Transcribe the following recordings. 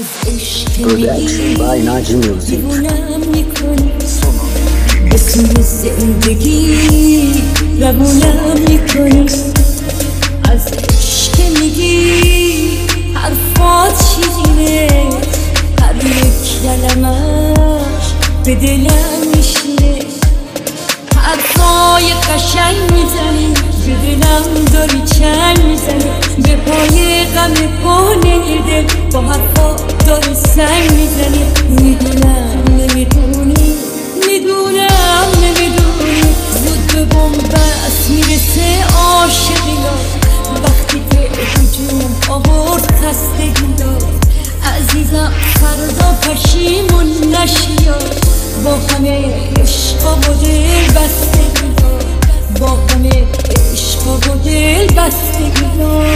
Production by Naji Music. اسم زندگی روونم میکنی، از عشق میگی حرفات شیرینه، هر یک کلمش به دلم میشینه، حرفای قشنگ میزنی به دلم داری چنگ میزنی، به پای غم کهنه دل با حرفا داری سنگ میزنی. میدونم نمیدونی، میدونم نمیدونی، زود به بنبست میرسه عاشقی ها، وقتی که هجوم آورد خستگی داد. عزیزم فردا پشیمون نشی ها، با همه عشقا و دل بستگی ها، با همه عشقا و دل بستگی ها.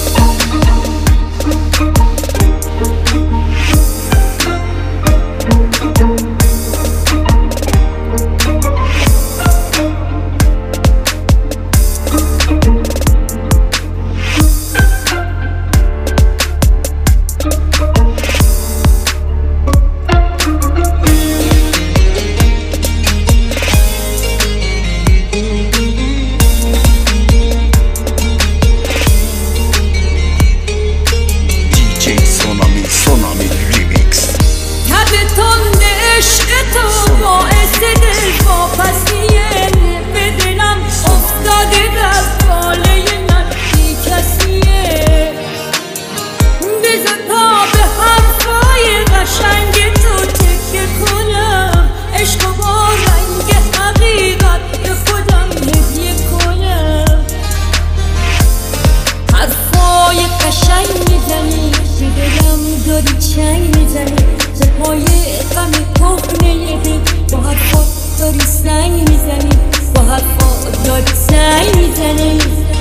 چنگ میزنی به پای غم کهنه دل، با حرفات داری سنگ میزنی، با حرفات داری سنگ میزنی.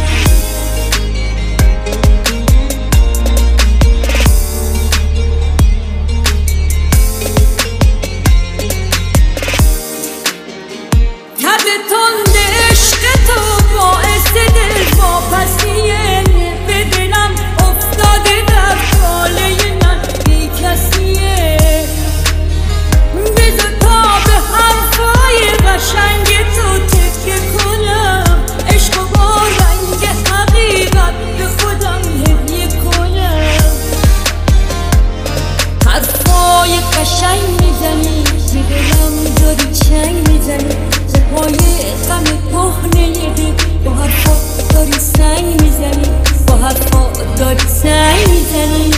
تب تند عشق تو باعث دل واپسیه، به دلم افتاده در قاله کسیه، بذار تا به حرفای قشنگ تو تکیه کنم، عشق و با رنگ حقیقت به خودم هدیه کنم. حرفای قشنگ میزنی به دلم داری چنگ میزنی، به پای غم کهنه دل با حرفات داری سنگ میزنی، با حرفات داری سنگ میزنی.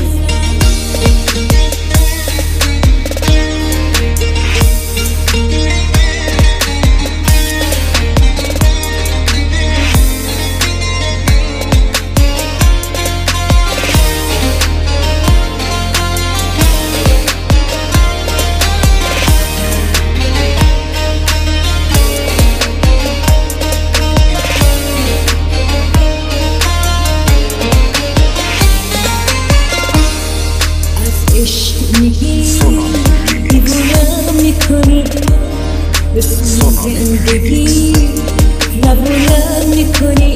میگی دیوونم میکنی، اسم زندگی روونم میکنی،